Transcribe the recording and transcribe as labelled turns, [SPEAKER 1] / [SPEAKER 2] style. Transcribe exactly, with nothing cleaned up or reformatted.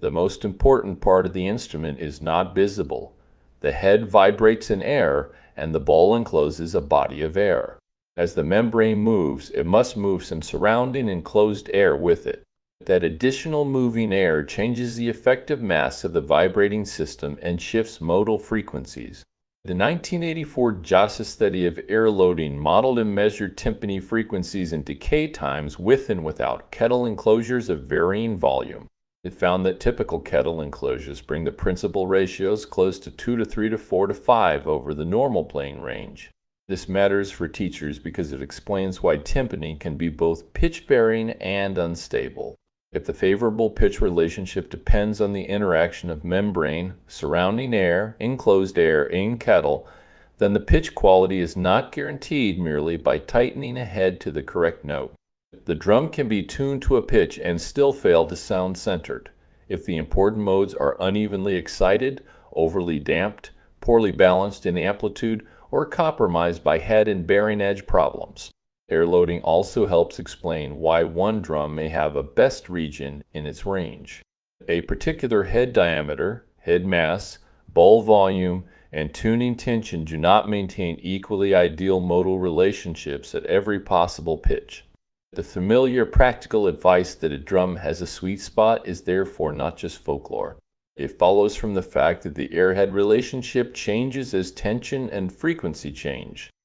[SPEAKER 1] the most important part of the instrument is not visible. The head vibrates in air, and the ball encloses a body of air. As the membrane moves, it must move some surrounding enclosed air with it. That additional moving air changes the effective mass of the vibrating system and shifts modal frequencies. The nineteen eighty-four JASA study of air loading modeled and measured tympani frequencies and decay times with and without kettle enclosures of varying volume. It found that typical kettle enclosures bring the principal ratios close to two to three to four to five over the normal playing range. This matters for teachers because it explains why tympani can be both pitch-bearing and unstable. If the favorable pitch relationship depends on the interaction of membrane, surrounding air, enclosed air in kettle, then the pitch quality is not guaranteed merely by tightening a head to the correct note. The drum can be tuned to a pitch and still fail to sound centered if the important modes are unevenly excited, overly damped, poorly balanced in amplitude, or compromised by head and bearing edge problems. Air loading also helps explain why one drum may have a best region in its range. A particular head diameter, head mass, bowl volume, and tuning tension do not maintain equally ideal modal relationships at every possible pitch. The familiar practical advice that a drum has a sweet spot is therefore not just folklore. It follows from the fact that the air-head relationship changes as tension and frequency change.